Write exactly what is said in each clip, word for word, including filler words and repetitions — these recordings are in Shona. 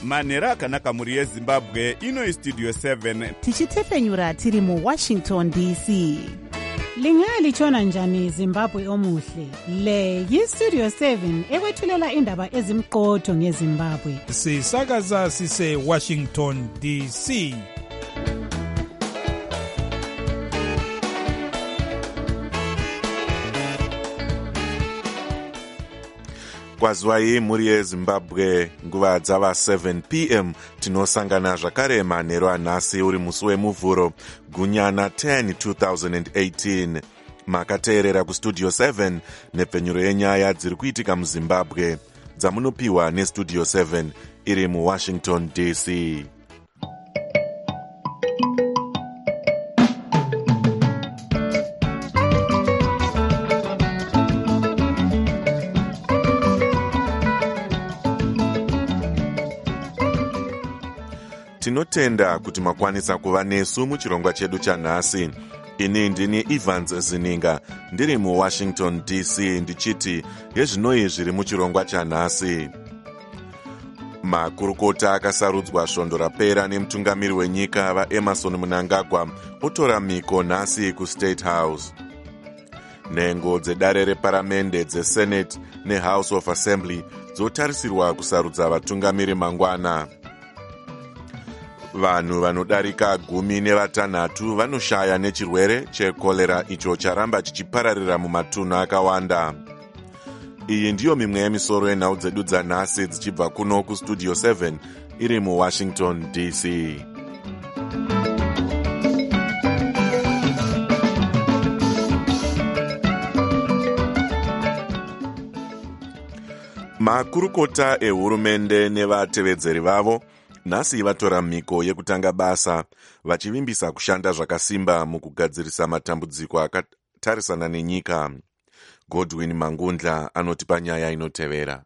manhero akanaka mhuri yezimbabwe. Ino istudio seven tichitefenyura tiri muwashington D C. Lingalitshona njani Zimbabwe omuhle? Le yistudio seven ekwethulela indaba ezimqotho ngeZimbabwe. Sisakaza sise Washington D C. Kwazwai mhuri yeZimbabwe, nguva dzava seven p m tinosangana zvakare manhero anhasi uri musi wemuvhuro gunyana ten two thousand eighteen. Makateerera kustudio seven nepfenyuro yenyaya dziri kuitika muZimbabwe dzamunopiwa nestudio seven iri muWashington D C. Tinotenda kuti makwanisa kuva nesu muchirongwa chedu chanhasi. Ini ndini Evans Zininga ndiri muWashington D C ndichiti yezvinoi zviri muchirongwa chanhasi. Makurukota akasarudzwa svondo rapera nemutungamiri wenyika vaEmerson Mnangagwa otora miko nhasi kuState House. Nhengo dzedare reparamende dzeSenate neHouse of Assembly dzotarisirwa kusarudza vatungamiri mangwana. Vanhu vanodarika gumi nevatanhatu vanoshaya nechirwere chekolera icho charamba chichipararira mumatunhu akawanda. Iyi ndiyo mimwe yemisoro yenhau dzedu dzanhasi dzichibva kuno kustudio seven iri muWashington D C. Makurukota ehurumende nevatevedzeri vavo nhasi vatora miko yekutanga basa vachivimbisa kushanda zvakasimba mukugadzirisa matambudziko akatarisana nenyika. Godwin Mangundla anotipa nyaya inotevera.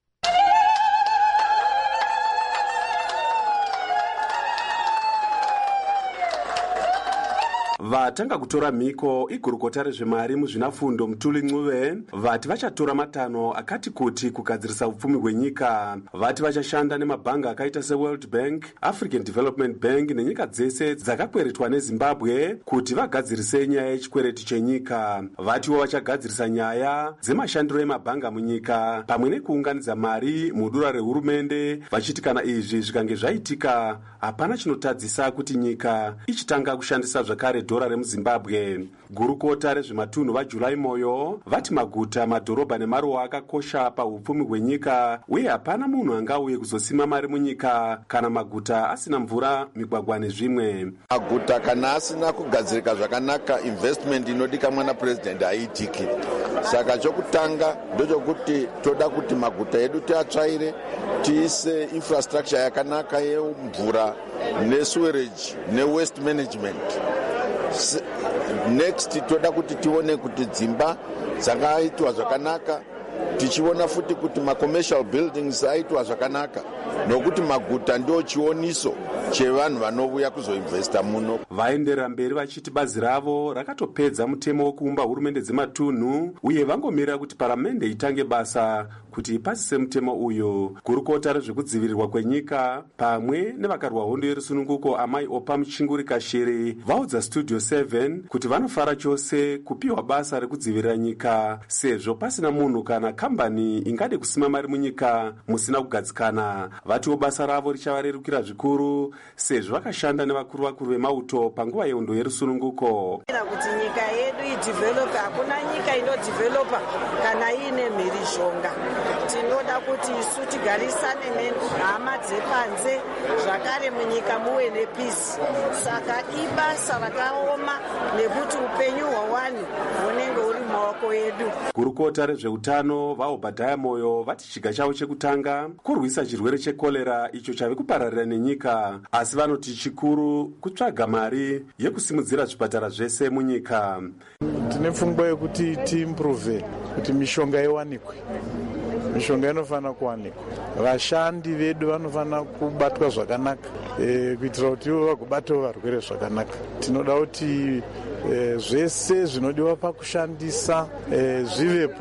Vatanga kutora miko igurukota rezvemari muzvinafundo Mutuli Ncube vati vachatora matanho akati kuti kugadzirisa upfumi hwenyika. Vati vachashanda nemabhanga akaita seWorld Bank, African Development Bank nenyika dzese dzakakweretwa neZimbabwe kuti vagadzirise nyaya yechikwereti chenyika. Vatiwo vachagadzirisa nyaya dzemashandiro emabhanga munyika pamwe nekuunganidza mari mudura rehurumende, vachiti kana izvi zvikange zvaitika hapana chinotadzisa kuti nyika ichitanga kushandisa zvakare dhora remuZimbabwe. Gurukota rezvematunhu vaJulai Moyo vati maguta, madhorobha nemaruwa akakosha paupfumi hwenyika uye hapana munhu angauye kuzosima mari munyika kana maguta asina mvura, migwagwa nezvimwe. Maguta kana asina kugadzirika zvakanaka, investment inodika mwana president haitiki. Saka chokutanga ndochokuti toda kuti maguta edu tiatsvaire, tiise infrastructure yakanaka yemvura nesewerage newaste management. Next toda kuti tione kuti dzimba dzakaitwa zvakanaka, tichiona futi kuti ma-commercial buildings aitwa zvakanaka, nokuti maguta ndio chioniso chevanhu vanouya kuzoinvesta muno. Vaenderera mberi vachiti bazi ravo rakatopedza mutemo wekuumba hurumende dzematunhu uye vangomirira kuti paramende itange basa kuti ipasise mutemo uyu. Gurukota rezvekudzivirirwa kwenyika pamwe nevakarwa hondo yerusununguko Amai Opa Muchinguri Kashere vaudza Studio seven kuti vanofara chose kupiwa basa rekudzivirira nyika sezvo pasina munhu kana kambani ingade kusima mari munyika musina kugadzikana. Vatiwo basa ravo richavarerukira zvikuru sezvo vakashanda nevakuru vakuru vemauto panguva yehondo yerusununguko. Kuti nyika yedu idevelope, hakuna nyika inodevelopa kana ine mhirishonga. Tinoda kuti isu tigarisane nehama dzepanze zvakare munyika muwe nepisi. Saka ibasa rakaoma nekuti upenyu hwavanhu hunenge huri mumaoko edu. Gurukota rezveutano vaObhadhaya Moyo vati chiga chavo chekutanga kurwisa chirwere chekolera icho chave kupararira nenyika, asi vanoti chikuru kutsvaga mari yekusimudzira zvipatara zvese munyika. Tine pfungwa yekuti tiimprove kuti mishonga iwanikwe. Mishonga inofana kuwanikwa. Vashandi vedu vanofana kubatwa zvakanaka e, kuitira kuti vagobatawo varwere zvakanaka. Tinoda kuti e, zvese zvinodiwa pakushandisa e, zvivepo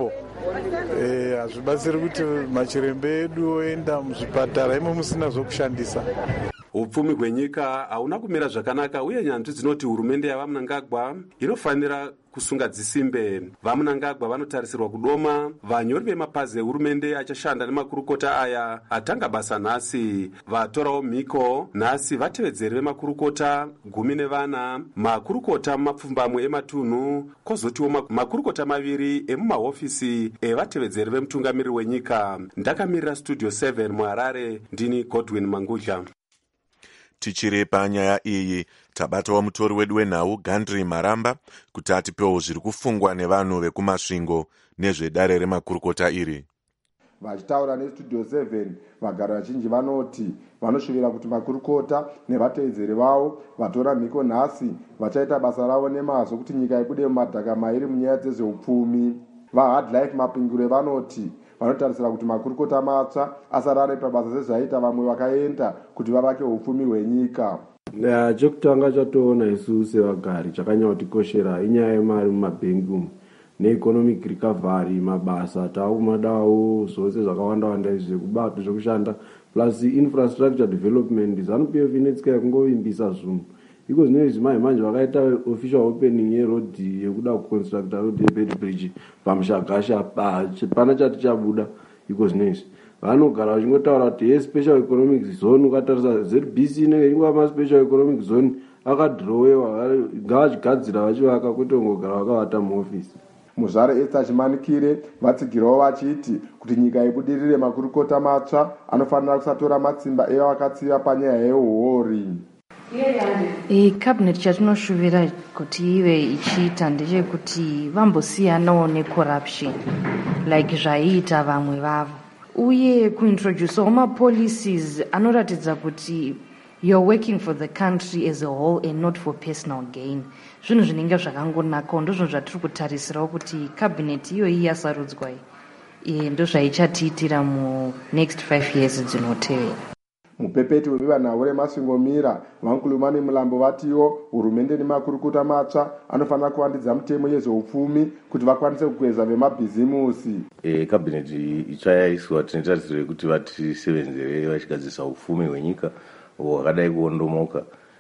hazvibatsiri kuti machirembe edu oenda muzvipatara imo musina zvokushandisa. Upfumi hwenyika hauna kumira zvakanaka uye nyanzvi dzinoti hurumende yavaMnangagwa inofanira kusunga dzisimbe. VaMnangagwa vanotarisirwa kudoma vanyori vemapazi ehurumende achashanda nemakurukota aya atanga basa nhasi. Vatorawo mhiko nhasi vatevedzeri vemakurukota gumi nevana, makurukota mumapfumbamwe ematunhu, kwozotiwo makurukota maviri emumahofisi evatevedzeri vemutungamiriri wenyika. Ndakamirira studio seven muHarare, ndini Godwin Mangudla. Tichiri panyaya iyi, tabatawo mutori wedu wenhau Gandri Maramba kuti atipewo zviri kufungwa nevanhu vekumasvingo nezvedare remakurukota iri. Vachitaura nestudio seven, vagari vazhinji vanoti vanoshuvira kuti makurukota nevatevedzeri vavo vatora mhiko nhasi vachaita basa ravo nemazvo kuti nyika ibude mumadhaka mairi munyaya dzezveupfumi. VaHardlife Mapingure vanoti vanotarisira kuti makurukota matsva asarare pabasa sezvaita vamwe vakaenda kuti vavake upfumi hwenyika. Chekutanga chatoona isu sevagari chakanyatikoshera inyaya yemari mumabhengi umu neeconomic recovery, mabasa taakumadawo zvose zvakawanda wanda izvi zvekubata zvekushanda plus infrastructure development. ZANU P F inetsika yakungovimbisa zvinhu iko zvino izvi manje manje vakaita official opening yeroad yekuda kuconstructa road yebed bridge pamushagasha pana chati chabuda iko zvino izvi vanogara vachingotaura kuti ye special economic zone. Ukatarisa Z B C inenge ingova maspecial economic zone akadhirowewa ngavachigadzira vachivaka kwete kungogara vakavata muofisi. Muzvare Esther Chimanikire vatsigirawo vachiti kuti nyika ibudirire makurukota matsva anofanira kusatora matsimba eva vakatsiva panyaya yeuhori. Cabinet chatinoshuvira kuti ive ichiita ndechekuti vambosiyanawo necorruption like zvaiita vamwe vavo, uye kuintroducewo mapolicies anoratidza kuti you're working for the country as a whole and not for personal gain. Zvinhu zvinenge zvakangonaka ndozvo zvatiri kutarisirawo kuti cabinet iyoyi yasarudzwa iyi ndozvaichatiitira mu next five years dzinotevera. Mupepeti wevanhau remasvingomira vankulumani mulambo vatiwo hurumende nemakurukota matsva anofanira kuvandidza mitemo yezveupfumi kuti vakwanise kukweza vemabhizimusi. E, kabineti itsva yaiswa tinotarisira kuti vatisevenzere vachigadzisa upfumi hwenyika hwakadai kuondomoka,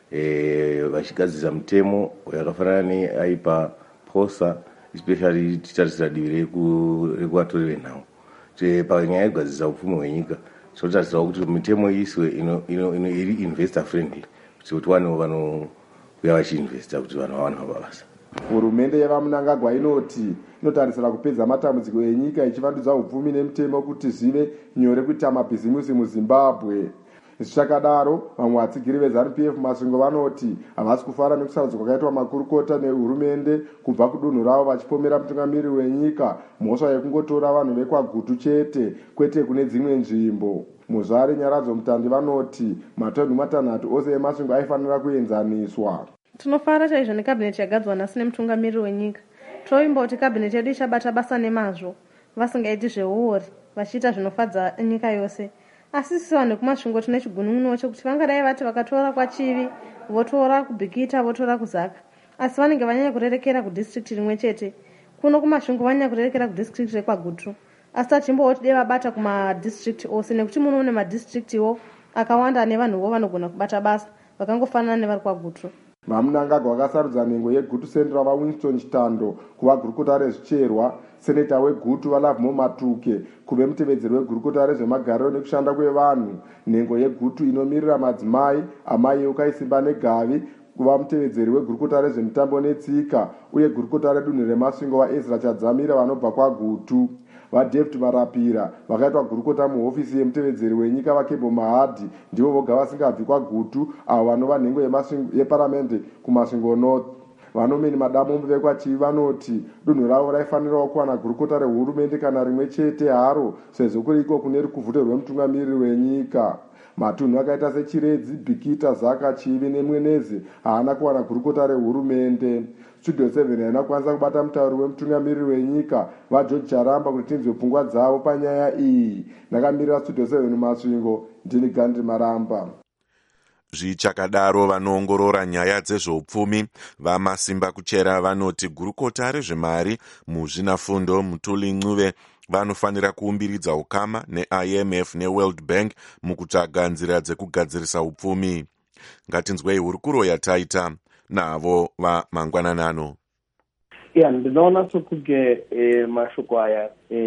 e, vachigadzisa mitemo yakafanana neaipa posa, especially titarisira divi rekuvatori venhau panyaya yekugadzisa upfumi hwenyika. Tinotarisira kuti mitemo iswe iri investor friendly kuti vanhu vanouya vachiinvesta kuti vanhu vawane mabasa. Hurumende yevaMnangagwa inoti inotarisira kupedza matambudziko enyika ichivandudza upfumi nemitemo kuti zvive nyore kuita mabhizimusi muZimbabwe. Zvichakadaro vamwe vatsigiri veZANU P F masvingo vanoti havasi kufara nekusarudzwa kwakaitwa makurukota nehurumende kubva kudunhu ravo vachipomera mutungamiriri wenyika mhosva yekungotora vanhu vekwaGutu chete kwete kune dzimwe nzvimbo. Muzvare Nyaradzo Mutandi vanoti matonhu matanhatu ose emasvingo aifanira kuenzaniswa. Tinofara chaizvo nekabineti yagadzwa nhasi nemutungamiriri wenyika. Toimba kuti kabineti yedu ichabata basa nemazvo vasingaiti zveuori vachiita zvinofadza nyika yose. Asi sisi vanhu vekumasvingo tine chigunun'uno chekuti vangadai vati vakatora kwaChivi votora kuBhikita votora kuZaka, asi vanenge vanyanya kurerekera kudistrict rimwe chete. Kuno kumasvingo vanyanya kurerekera kudistrict rekwaGutu, asi tachimboti dei vabata kumadistrict ose nekuti muno mune madistrictiwo akawanda ane vanhuwo vanogona kubata basa vakangofanana nevari kwaGutu. VaMnangagwa vakasarudza nhengo yeGutu Central vaWinston Chitando kuva gurukota rezvicherwa, seneta weGutu vaLovemo Matuke kuve mutevedzeri wegurukota rezvemagariro nekushanda kwevanhu, nhengo yeGutu inomirira madzimai amai Eukaisimba Negavi kuva mutevedzeri wegurukota rezvemitambo netsika, uye gurukota redunhu remasvingo vaEzra Chadzamira vanobva kwaGutu. VaDavid Marapira vakaitwa gurukota muhofisi yemutevedzeri wenyika vaKebo Mahadhi ndivo voga vasingabvi kwaGutu avo vanova nhengo yeparamende kumasvingo North. Vanomeni Madamombe vekwaChivi vanoti dunhu ravo raifanirawo kuwana gurukota rehurumende kana rimwe chete haro sezvo kuri iko kune rukuvhute rwemutungamiriri wenyika. Matunhu akaita seChiredzi, Bhikita, Zaka, Chivi neMwenezi haana kuwana gurukota rehurumende. Studio seven haina kwanisa kubata mutauri wemutungamiriri wenyika vaGeorge Charamba kuti tinzwe pfungwa dzavo panyaya iyi. Ndakamirira Studio seven Masvingo, ndini Gandhi Maramba. Zvichakadaro vanoongorora nyaya dzezveupfumi vamasimba kuchera vanoti gurukota rezvemari muzvinafundo Mutuli Ncube vanofanira kuumbiridza ukama ne-I M F neWorld Bank mukutsvaga nzira dzekugadzirisa upfumi. Ngatinzwei hurukuro yataita navo vamangwananano. Ya, ndinoona sokuge e, mashoko aya e,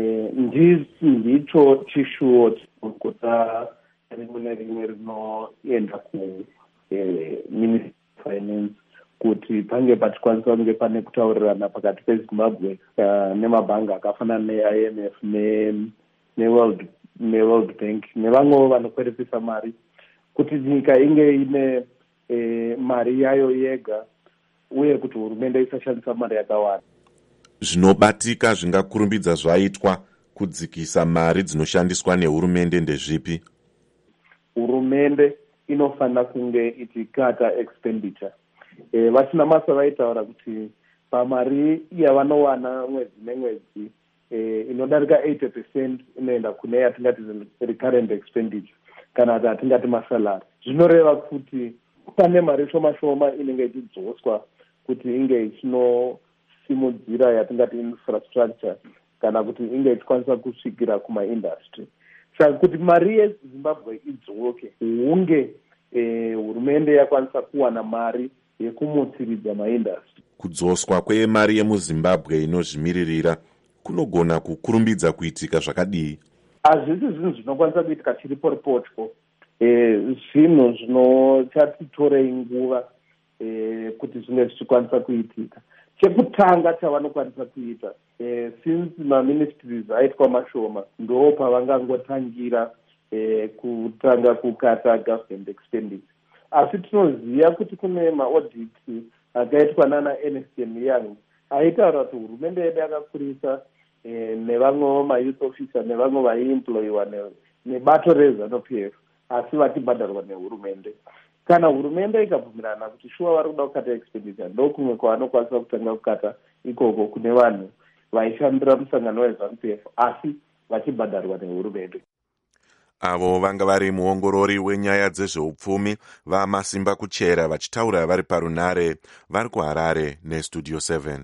ndicho chishuwo chinokuta rimwe nerimwe rinoenda ku e, Ministry of Finance kuti pange pachikwanisa kunge pane kutaurirana pakati peZimbabwe uh, nemabhanga akafanana ne-I M F neWorld ne World Bank nevamwewo vanokwerepesa mari kuti nyika inge ine e, mari yayo yega uye kuti hurumende isashandisa mari yakawanda. Zvinobatika zvingakurumbidza zvaitwa kudzikisa mari dzinoshandiswa nehurumende ndezvipi? Hurumende inofanira kunge ichikata expenditure. E, vasina masa vaitaura kuti pamari yavanowana mwedzi nemwedzi e, inodarika eighty percent inoenda kune yatingati recurrent expenditure kana kuti atingati masalari. Zvinoreva kuti pane mari shoma shoma inenge ichidzoswa kuti inge ichino-simudzira yatingati infrastructure kana kuti inge ichikwanisa kusvikira kuma-industry. Saka kuti mari yeZimbabwe idzoke hunge e, hurumende yakwanisa kuwana mari yekumutsiridza maindastry. Kudzoswa kwemari yemuZimbabwe inozvimiririra kunogona kukurumbidza kuitika zvakadii? Hazvisi zvinhu zvinokwanisa kuitika chiri poripotyo. E, zvinhu zvinochatitore nguva e, kuti zvinge zvichikwanisa kuitika. Chekutanga chavanokwanisa kuita e, since maministries aitwa mashoma ndo pavangangotangira e, kutanga kukata government expenditure. Asi tinoziva kuti kune ma-audit akaitwa nana Ernst and Young aitaura kuti hurumende yedu yakakurisa e, nevamwewo ma-youth officer nevamwe vaiemployiwa nebato reZANU-P F asi vachibhadharwa nehurumende. Kana hurumende ikabvumirana kuti shuwa vari kuda kukata expenditure ndokumwe kwavanokwanisa kutanga kukata ikoko kune vanhu vaishandira musangano weZANU-P F asi vachibhadharwa nehurumende. Avo vanga vari muongorori wenyaya dzezveupfumi vaMasimba Kuchera vachitaura vari parunare vari kuHarare neStudio seven.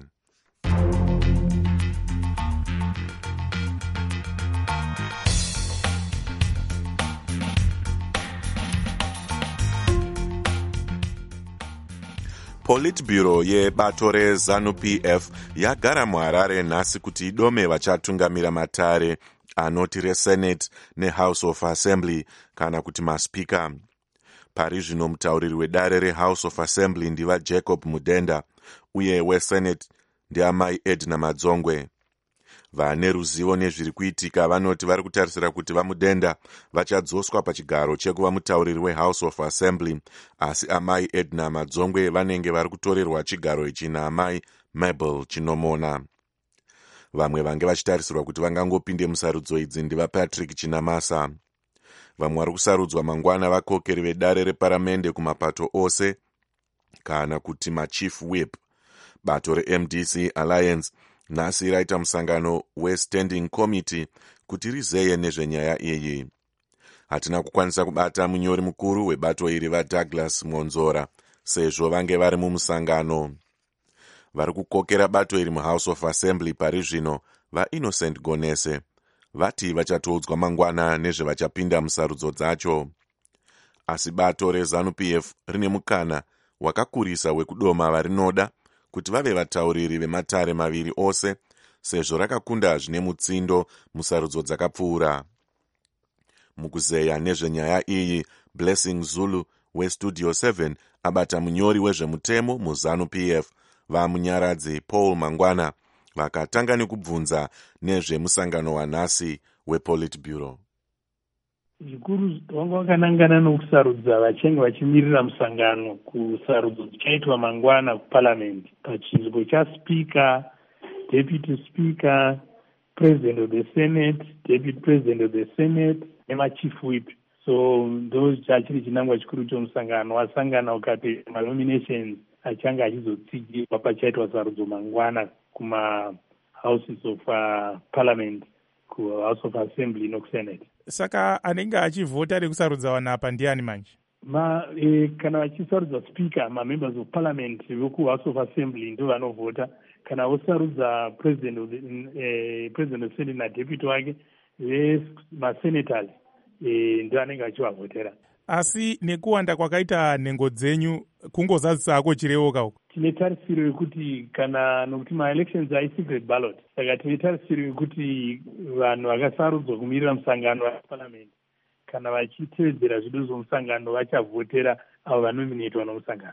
Politburo yebato reZANU-P F yagara muHarare nhasi kuti idome vachatungamira matare anoti reSenate neHouse of Assembly kana kuti maSpeaker. Pari zvino mutauriri wedare reHouse of Assembly ndiva Jacob Mudenda uye weSenate ndiamai Edna Madzongwe. Vane ruzivo nezviri kuitika vanoti vari kutarisira kuti vaMudenda vachadzoswa pachigaro chekuva mutauriri weHouse of Assembly, asi amai Edna Madzongwe vanenge vari kutorerwa chigaro ichi naamai Mabel Chinomona. Vamwe vange vachitarisirwa kuti vangangopinde musarudzo idzi ndiva Patrick Chinamasa. Vamwe vari kusarudzwa mangwana vakokeri vedare reparamende kumapato ose kana kuti machief whip. Bato reM D C Alliance nhasi raita musangano weStanding Committee kuti rizeye nezvenyaya iyi. Hatina kukwanisa kubata munyori mukuru webato iri vaDouglas Monzora sezvo vange vari mumusangano. Vari kukokera bato iri muHouse of Assembly pari zvino vaInnocent Gonese vati vachatoudzwa mangwana nezvevachapinda musarudzo dzacho. Asi bato reZANU-P F rine mukana wakakurisa wekudoma varinoda kuti vave vatauriri vematare maviri ose sezvo rakakunda zvine mutsindo musarudzo dzakapfuura. Mukuzeya nezvenyaya iyi, Blessing Zulu weStudio seven abata munyori wezvemutemo muZANU-P F vamunyaradzi Paul Mangwana vakatanga nekubvunza nezvemusangano wanhasi wePolitburo. Zvikuru vanga vakanangana nokusarudza vachange vachimirira musangano kusarudzo dzichaitwa mangwana kuparliament pachinzvimbo chaSpeaker, Deputy Speaker, President of the Senate, Deputy President of the Senate nemachief whip. So ndo chachiri chinangwa chikuru chomusangano. Wasangana ukapedza manominations achange achizotsigirwa pachaitwa sarudzo mangwana kuma houses of uh, parliament, ku House of Assembly nokuSenate. Saka anenge achivhota rekusarudza vanhu apa ndiani manje? Ma e, kana vachisarudza speaker, ma members of parliament veku House of Assembly ndo vanovhota. kana vosarudza president of the, eh, president of the senate nadeputy wake vemasenators eh, ndio anenge achivavhotera. Asi nekuwanda kwakaita nhengo dzenyu kungozadzisa ako chirevo uko, tine tarisiro yekuti kana nokuti maelections aisecret ballot, saka tine tarisiro yekuti vanhu vakasarudzwa kumirira musangano waparliament kana vachitevedzera zvido zvomusangano vachavhotera avo vanominatwa nomusangano.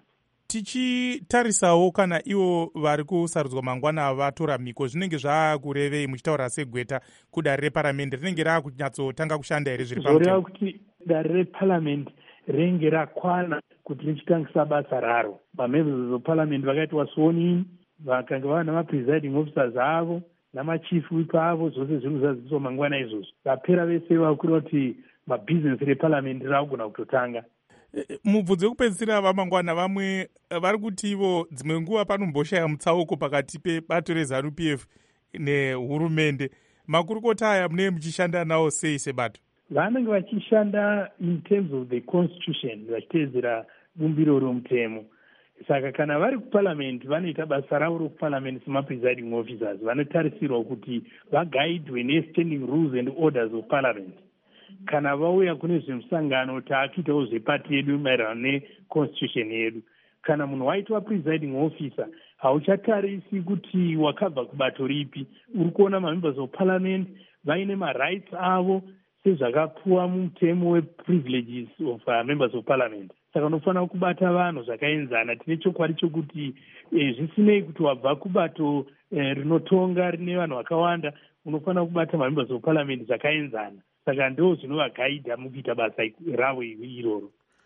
Tichitarisawo kana ivo vari kusarudzwa mangwana vatora mhiko, zvinenge zvaakurevei muchitaura segweta kudare reparamende rinenge raakunyatsotanga kushanda here zviri pamutemo? Zoreva kuti dare reparamende rinenge rakwana kuti richitangisa basa raro. Mamembers of parliament vakaitwa sworn in, vakanga vana mapresiding officers avo namachief whip avo, zvose zviri kuzaziviswa mangwana izvozvo. Vapera vese vakuda kuti mabhizinesi reparamende raagona kutotanga. Mubvunzo wekupedzisira vamangwana vamwe vari kuti ivo dzimwe nguva panomboshaya mutsauko pakati pebato reZANU P F nehurumende. Makurukota aya mune muchishanda nawo sei sebato? Vanenge vachishanda in terms of the constitution, vachiteedzera bumbiro romutemo. Saka kana vari kuparliament vanoita basa ravo rokuparliament semapresiding officers, vanotarisirwa kuti vagaidwe nestanding rules and orders of parliament. Kana vauya kune zvemusangano taakuitawo zvepati yedu maererano neconstitution yedu, kana munhu waitwa presiding officer hauchatarisi kuti wakabva kubato ripi. Uri kuona mamembers of parliament vaine marights avo sezvakapuwa mumutemo weprivileges of uh, members of parliament. Saka unofanira kubata vanhu zvakaenzana. Tine chokwadi chokuti eh, zvisinei kuti wabva kubato eh, rinotonga rine vanhu vakawanda, unofanira kubata mamembers of parliament zvakaenzana. Saka ndo zvinovagaidha mukuita basa ravo iroro.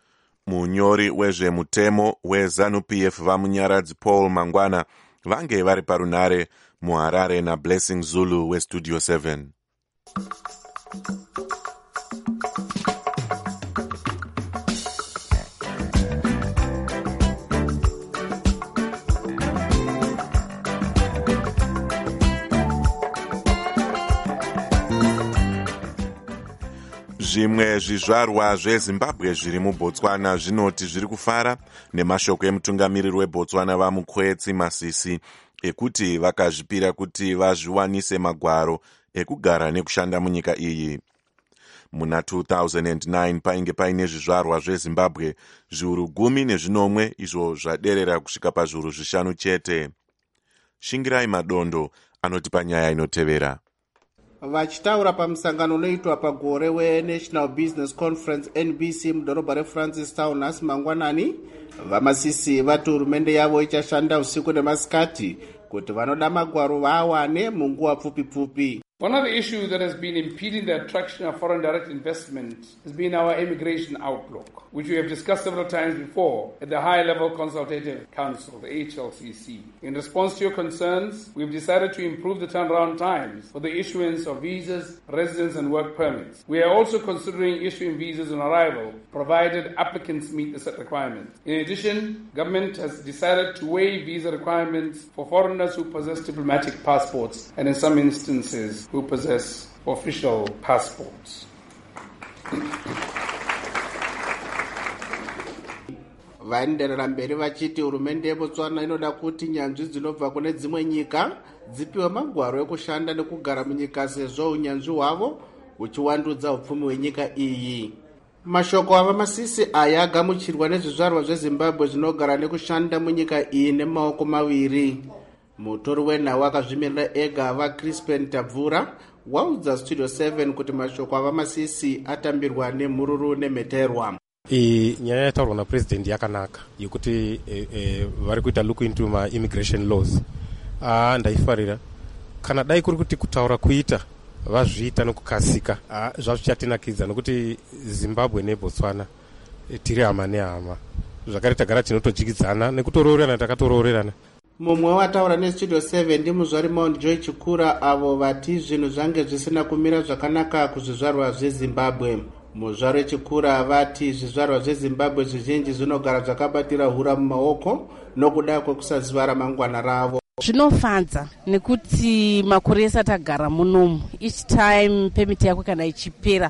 Munyori wezvemutemo weZANU P F vamunyaradzi Paul Mangwana vange vari parunare muHarare naBlessing Zulu weStudio seven. Zvimwe zvizvarwa zveZimbabwe zviri muBotswana zvinoti zviri kufara nemashoko emutungamiriri weBotswana Vamukwetsi Masisi ekuti vakazvipira kuti vazviwanise magwaro ekugara nekushanda munyika iyi. Muna two thousand nine painge paine zvizvarwa zveZimbabwe zviuru gumi nezvinomwe izvo zvaderera kusvika pazviuru zvishanu chete. Shingirai Madondo anotipa nyaya inotevera. Vachitaura pamusangano unoitwa pagore weNational Business Conference N B C mudhorobha reFrancistown nhasi mangwanani, vaMasisi vati hurumende yavo ichashanda usiku nemasikati kuti vanoda magwaro vawane munguva pfupi pfupi. One of the issues that has been impeding the attraction of foreign direct investment has been our immigration outlook, which we have discussed several times before at the High Level Consultative Council, the H L C C. In response to your concerns, we have decided to improve the turnaround times for the issuance of visas, residence and work permits. We are also considering issuing visas on arrival, provided applicants meet the set requirements. In addition, government has decided to waive visa requirements for foreigners who possess diplomatic passports and in some instances who possess official passports. Vaenderera mberi vachiti hurumende yeBotswana inoda kuti nyanzvi dzinobva kune dzimwe nyika dzipiwe magwaro ekushanda nekugara munyika sezvo unyanzvi hwavo huchiwandudza upfumi hwenyika iyi. Mashoko avaMasisi aya agamuchirwa nezvizvarwa zveZimbabwe zvinogara nekushanda munyika iyi nemaoko maviri. Mutori wenhau akazvimirira ega vaCrispen Tabvura waudza Studio seven kuti mashoko avaMasisi atambirwa nemhururu nemheterwa. I nyaya yataurwa napresident yakanaka yekuti e, e, vari kuita look into my immigration laws. Ah, ndaifarira kana dai kuri kuti kutaura kuita vazviita nokukasika, ah, zvazvichatinakidza nokuti Zimbabwe neBotswana e, tiri hama nehama, zvakare tagara tinotojikidzana nekutoroorerana, takatoroorerana. Mumwe wataura neStudio seven ndi muzvari Mount Joy Chikura avo vati zvinhu zvange zvisina kumira zvakanaka kuzvizvarwa zveZimbabwe. Muzvaro Chikura vati zvizvarwa zveZimbabwe zvizhinji zvinogara zvakabatira hura mumaoko nokuda kwekusaziva ramangwana ravo. Zvinofadza nekuti makore ese atagara munomu, each time permit yako kana ichipera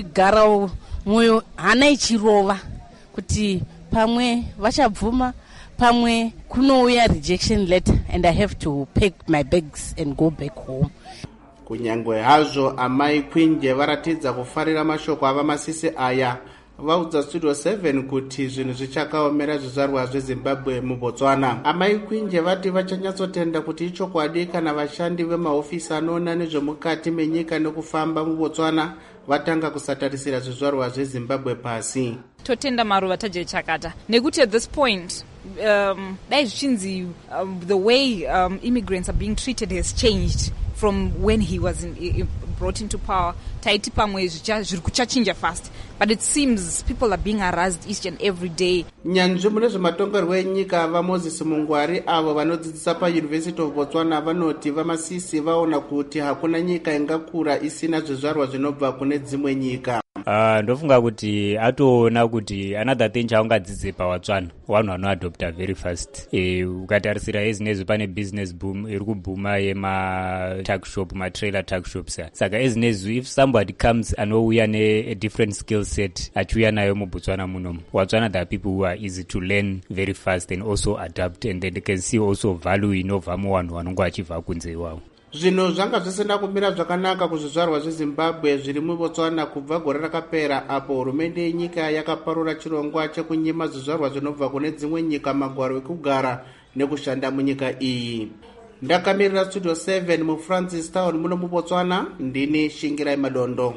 wauchigara mwoyo hana ichirova kuti pamwe vachabvuma pamwe kunouya rejection letter and I have to pack my bags and go back home. Kunyangwe hazvo amai Kwinje varatidza kufarira mashoko ava masisi aya, vaudza Studio seven kuti zvinhu zvichakaomera zvizvarwa zveZimbabwe muBotswana. Amai Kwinje vati vachanyatsotenda kuti ichokwadi kana vashandi vemahofisi anoona nezvemukati menyika nekufamba muBotswana vatanga kusatarisira zvizvarwa zveZimbabwe pasi. Totenda maruva taje chakata nekuti at this point um, dai zvichinzi um, the way um, immigrants are being treated has changed from when he was in, in, brought into power. Taiti pamwe zviri kuchachinja fast, but it seems people are being harassed each and every day. Nyanzvi mune zvematongerwo enyika vaMoses Mungwari avo vanodzidzisa paUniversity of Botswana vanoti vamasisi vaona kuti hakuna nyika ingakura isina zvizvarwa zvinobva kune dzimwe nyika. Uh, ndofunga kuti atoona kuti another thing chaungadzidze paWatswana vanhu vanoadopta very fast. Eh, ukatarisira ezinezvi pane business boom iri kubhuma yema-tuckshop, ma-trailer tuckshops. Saka ezinezvi if somebody comes anouya ne a different skill set achiuya nayo muBotswana munomu, Watswana there are people who are easy to learn very fast and also adapt, and then they can see also value inobva muvanhu vanonge vachibva kunze iwavo. Zvinhu zvanga zvisina kumira zvakanaka kuzvizvarwa zveZimbabwe zviri muBotswana kubva gore rakapera, apo hurumende yenyika yakaparura chirongwa chekunyima zvizvarwa zvinobva kune dzimwe nyika magwaro ekugara nekushanda munyika iyi. Ndakamirira Studio seven muFrancis Town muno muBotswana, ndini Shingirai Madondo.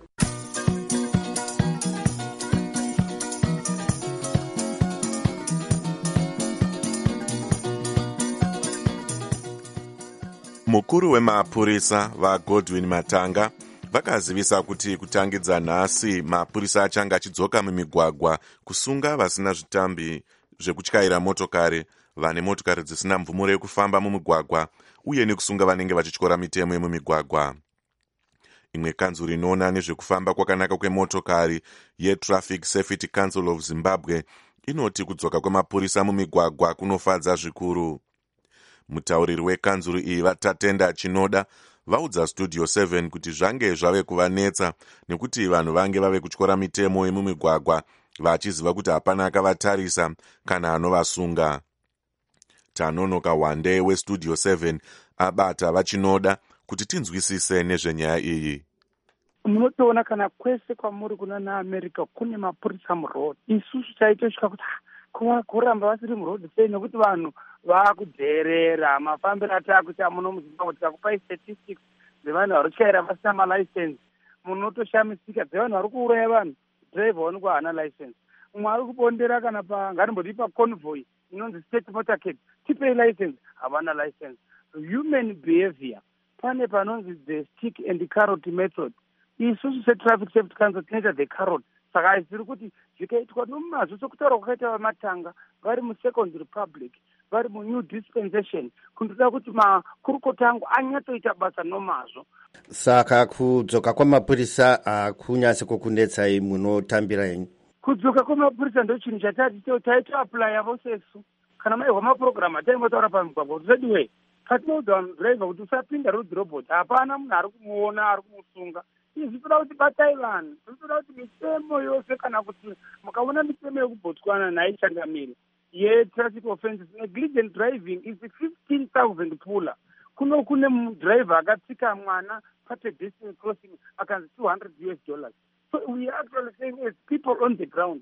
Mukuru wemapurisa vaGodwin Matanga vakazivisa kuti kutangidza nhasi mapurisa achanga achidzoka mumigwagwa kusunga vasina zvitambi zvekutyaira motokari, vane motokari dzisina mvumo yekufamba mumigwagwa uye nekusunga vanenge vachityora mitemo yemumigwagwa. Imwe kanzuri inoona nezvekufamba kwakanaka kwemotokari yeTraffic Safety Council of Zimbabwe inoti kudzoka kwemapurisa mumigwagwa kunofadza zvikuru. Mutauriri wekanzuru iyi Vatatenda Chinoda vaudza Studio seven kuti zvange zvave kuvanetsa nekuti vanhu vange vave kutyora mitemo yemumigwagwa vachiziva kuti hapana akavatarisa kana anovasunga. Tanonoka Wande weStudio seven abata Vachinoda kuti tinzwisise nezvenyaya iyi. Munotoona kana kwese kwamuri kuna naAmerica kune mapurisa muroad, isusu taitosvika kuti kuramba vasiri muroad sei nekuti vanhu vaakudherera mafambiro ataakuita muno muZimbabwe. Tikakupai statistics dzevanhu vari kutyaira vasina malicense, munotoshamisika. Dzevanhu vari kuuraya vanhu, driver wanenge haana license. Mumwe ari kubondera kana pa ngatimboti paconvoy inonzi state motorcade, tipei license, havana license. Human behavior, pane panonzi the stick and the carrot method. Isusu seTraffic Safety Council tinoita the carrot. Saka haisiri kuti zvikaitwa nomazvo sokutaura kwakaita vaMatanga vari muSecond Republic, vari muNew Dispensation, kundoda kuti makurukota angu anyatsoita basa nomazvo. Saka kudzoka kwamapurisa hakunyatsi kukunetsai, munotambira henyu? Kudzoka kwamapurisa ndo chinhu chatati taita apply vosesu. Kana maihwa mapurogiramu ataimbotaura pamigwagwa kuti zediwe patinoudza vanhu driver kuti usapinda road robot, hapana munhu ari kumuona ari kumusunga. Izvi toda kuti batai vanhu, toda kuti mitemo yose kana kuti mukaona mitemo yekuBotswana naichangamiri yetraffic offenses, negligent driving is fifteen thousand pula. Kuno kune mudriver akatsika mwana papedestrian crossing akanzi two hundred U S dollars. So we are actually saying as people on the ground,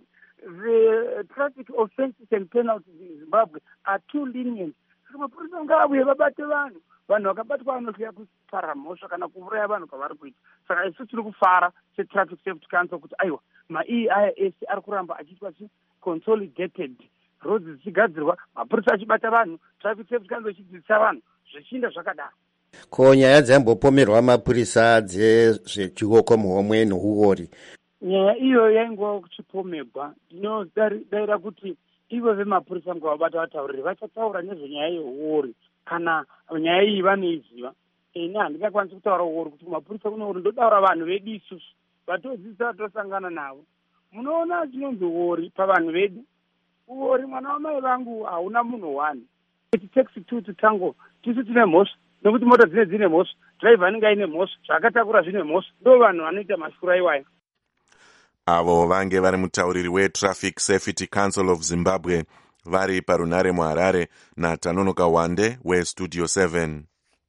the traffic offenses and penalties in Zimbabwe are too lenient. So mapurisa ngaabuye vabate vanhu, vanhu vakabatwa vanosvika kupara mhosva kana kuuraya vanhu pavari kuita. Saka isu tiri kufara seTraffic Safety Council kuti aiwa ma-E I S ari kuramba achiitwa consolidated, roads dzichigadzirwa, mapurisa achibata vanhu, Traffic Safety Council ichidzidzisa vanhu, zvichiinda zvakadaro. Ko nyaya dzambopomerwa mapurisa dzezvechioko muhomwe nohuori, nyaya iyo yaingowa kuchipomerwa. Ndinodaira kuti ivo vemapurisa ngavabata vatauriri vachataura nezvenyaya yehuori kana nyaya iyi vanoiziva. Ini handingakwanisi kutaura uori kuti kumapurisa kuno uri, ndodaura vanhu vedu isusu vatodzidzisa vatosangana navo. Munoona chinonzi uori pavanhu vedu, uori mwana wamai vangu hauna munhu wani. It takes two to tango. Tisu tine mhosva nekuti mota dzine dzine mhosva, driver anenge aine mhosva, zvakatakura zvine mhosva, ndo vanhu vanoita mashura iwayo. Avo vange vari mutauriri weTraffic Safety Council of Zimbabwe vari parunare muharare naTanonoka Wande westudio seven.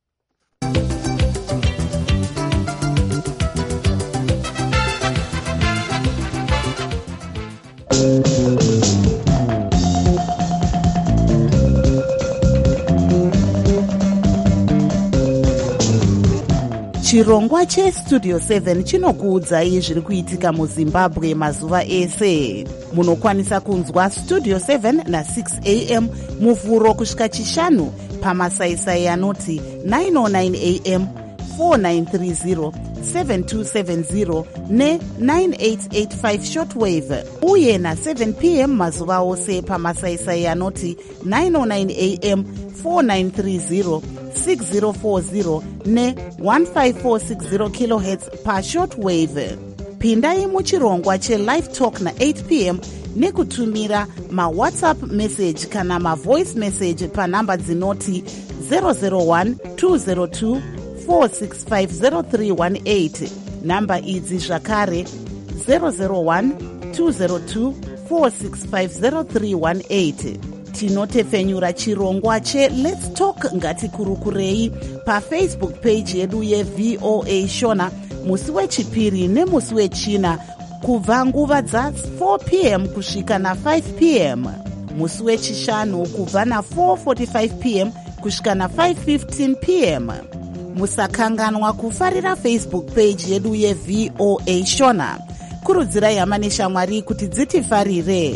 chirongwa chestudio seven chinokuudzai zviri kuitika muzimbabwe mazuva ese. Munokwanisa kunzwa studio seven na six a m muvhuro kusvika chishanu pamasaisai anoti nine oh nine a m, four nine three zero, seven two seven zero ne nine eight eight five shortwave, uye na seven p m mazuva ose pamasaisai anoti nine oh nine a m, four nine three zero, six zero four zero ne one five four six zero kilohertz pa shortwave. Pindai muchirongwa che-live talk na eight p m nekutumira ma-whatsapp message kana ma-voice message panhamba dzinoti zero zero one two zero two four six five zero three one eight. Namba idzi zvakare zero zero one two zero two four six five zero three one eight. Tinotefenyura chirongwa che Let's Talk Ngatikurukurei pafacebook page yedu ye-V O A Shona musi wechipiri nemusi wechina kubva nguva dza four p m kusvika na five p m, musi wechishanu kubva na four forty-five p m kusvika na five fifteen p m. Musakanganwa kufarira Facebook page yedu ye-V O A Shona. Kurudzirai hama neshamwari kuti dzitifarire.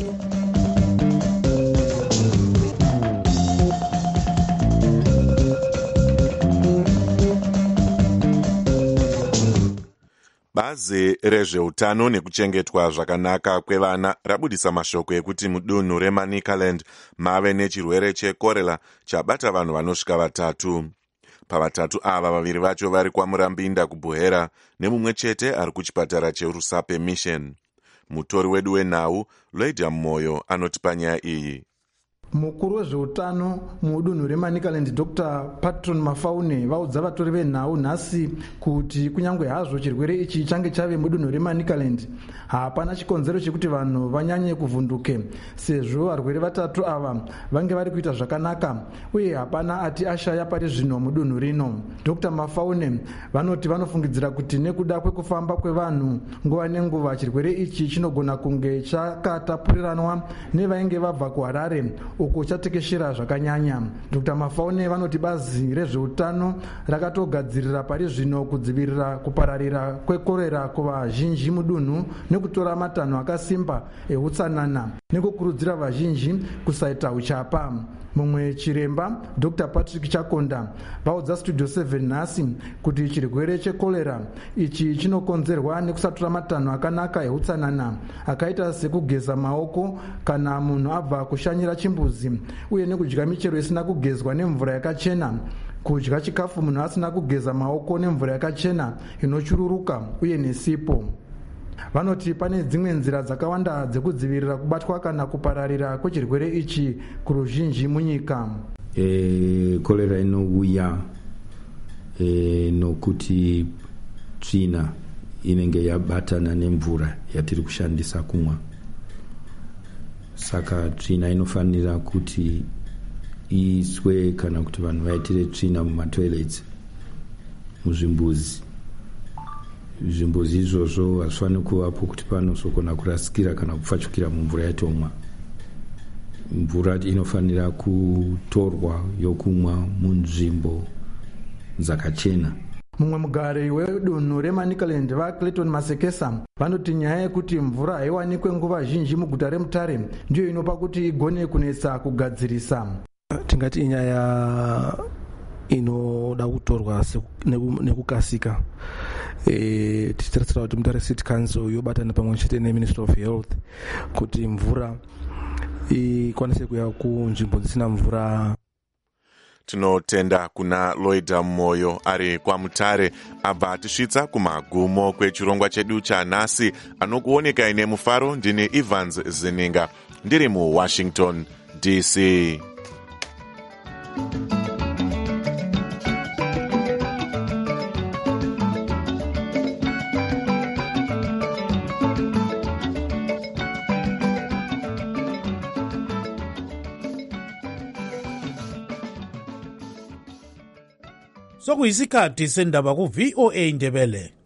Bazi rezveutano nekuchengetwa zvakanaka kwevana rabudisa mashoko ekuti mudunhu reManicaland mave nechirwere chekorera chabata vanhu vanosvika vatatu. Pavatatu ava, vaviri vacho vari kwaMurambinda kuBuhera nemumwe chete ari kuchipatara cheRusape Mission. Mutori wedu wenhau Loida Moyo anoti panyaya iyi. Mukuru wezveutano mudunhu reManicaland Doctor Patron Mafaune vaudza vatori venhau nhasi kuti kunyange hazvo chirwere ichi change chave mudunhu reManicaland, hapana chikonzero chekuti vanhu vanyanye kuvhunduke, sezvo varwere vatatu ava vange vari kuita zvakanaka uye hapana ati ashaya pari zvino mudunhu rino. Doctor Mafaune vanoti vanofungidzira kuti nekuda kwekufamba kwevanhu nguva nenguva chirwere ichi chinogona kunge chakatapuriranwa nevainge vabva kuHarare uko chatekeshera zvakanyanya. Doctor Mafaune vanoti bazi rezveutano rakatogadzirira pari zvino kudzivirira kupararira kwekorera kuvazhinji mudunhu nekutora matanho akasimba eutsanana nekukurudzira vazhinji kusaita uchapa. Mumwe chiremba Doctor Patrick Chakonda vaudza Studio seven nhasi kuti chirwere chekorera ichi chinokonzerwa nekusatora matanho akanaka eutsanana akaita sekugeza maoko kana munhu abva kushanyira chimbuzi, uye nekudya michero isina kugezwa nemvura yakachena, kudya chikafu munhu asina kugeza maoko nemvura yakachena inochururuka uye nesipo. Vanoti pane dzimwe nzira dzakawanda dzekudzivirira kubatwa kana kupararira kwechirwere ichi kuruzhinji munyika. E, kolera inouya e, nokuti tsvina inenge yabatana nemvura yatiri kushandisa kumwa. Saka tsvina inofanira kuti iiswe kana kuti vanhu vaitire tsvina mumatoilets, muzvimbuzi. Zvimbuzi izvozvo hazvifaniri kuvapo kuti panosogona kurasikira kana kupfachukira mumvura yatomwa. Mvura inofanira kutorwa yokumwa munzvimbo dzakachena. Mumwe mugari wedunhu reManicaland vaClayton Masekesa vanoti nyaya yekuti mvura haiwanikwe nguva zhinji muguta reMutare ndiyo inopa kuti igone kunetsa kugadzirisa. Tingati inyaya inoda kutorwa nekukasika. E, tichitarisira kuti Mutare City Council yobatana pamwe chete neMinistry of Health kuti mvura ikwanise kuya kunzvimbo dzisina mvura. Tinotenda kuna Loida Moyo ari kwaMutare abva atisvitsa kumagumo kwechirongwa chedu chanhasi. Anokuoneka ine mufaro ndini Evans Zininga ndiri muWashington D C. sokuyisikhathi sendaba ku-V O A Ndebele.